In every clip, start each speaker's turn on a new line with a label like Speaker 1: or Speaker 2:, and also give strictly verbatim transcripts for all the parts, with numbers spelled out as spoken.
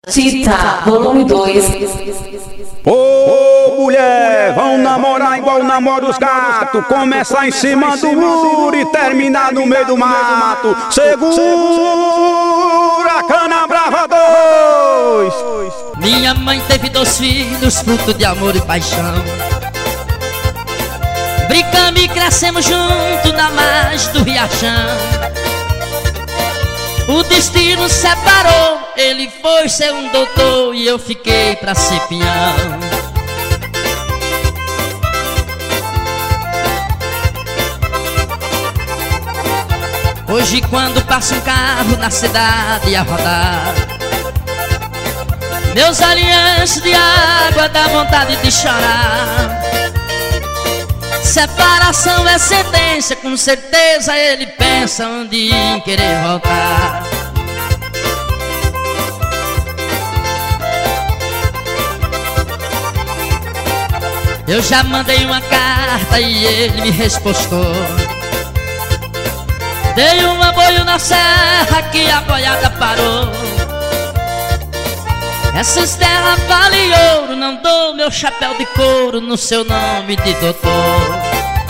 Speaker 1: Tita, volume dois.
Speaker 2: Ô mulher, vão namorar igual namora os gatos. Começar em cima do muro e terminar no meio do mato. Segura a cana brava dois.
Speaker 3: Minha mãe teve dois filhos, fruto de amor e paixão. Brincamos e crescemos junto na margem do riachão. O destino separou, ele foi ser um doutor e eu fiquei pra ser peão. Hoje quando passa um carro na cidade a rodar, meus olhos de água dá vontade de chorar. Separação é sentença, com certeza ele pensa onde em querer voltar. Eu já mandei uma carta e ele me respostou. Dei um aboio na serra que a boiada parou. Essas terras valem ouro, não dou meu chapéu de couro no seu nome de doutor.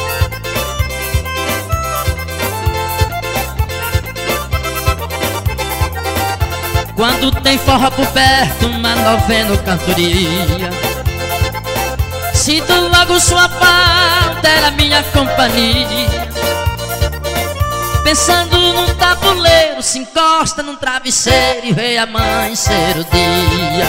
Speaker 3: Quando tem forró por perto, uma novena ou cantoria, sinto logo sua falta, era minha companhia. Pensando num tabuleiro, se encosta num travesseiro e vê amanhecer o dia.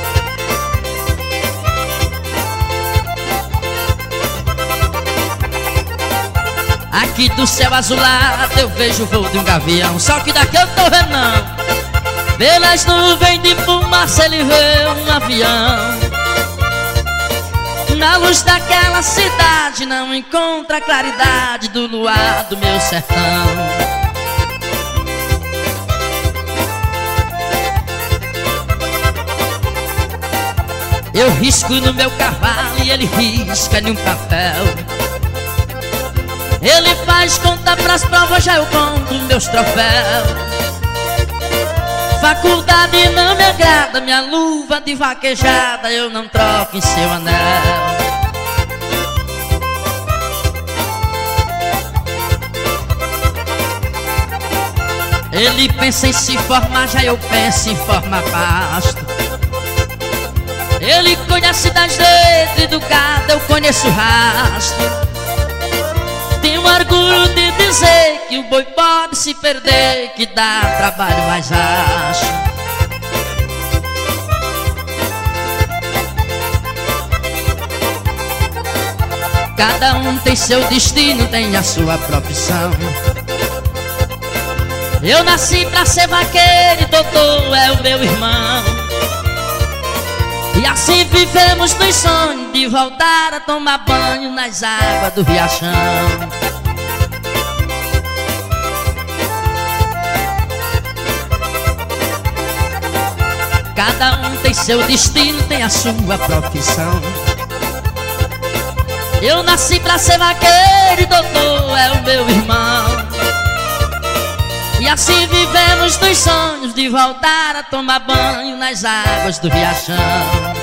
Speaker 3: Aqui do céu azulado eu vejo o voo de um gavião, só que daqui eu tô vendo não. Pelas nuvens de fumaça ele vê um avião. Na luz daquela cidade não encontra a claridade do luar do meu sertão. Eu risco no meu cavalo e ele risca em um papel. Ele faz conta pras provas, já eu conto meus troféus. Faculdade não me agrada, minha luva de vaquejada eu não troco em seu anel. Ele pensa em se formar, já eu penso em formar pasto. Ele conhece das letras educada, eu conheço o rastro. Tenho orgulho de dizer que o boi pode se perder, que dá trabalho mais acho. Cada um tem seu destino, tem a sua profissão. Eu nasci pra ser vaqueiro e doutor é o meu irmão. E assim vivemos nos sonhos de voltar a tomar banho nas águas do riachão. Cada um tem seu destino, tem a sua profissão. Eu nasci pra ser vaqueiro e doutor é o meu irmão. E assim vivemos nos sonhos de voltar a tomar banho nas águas do riachão.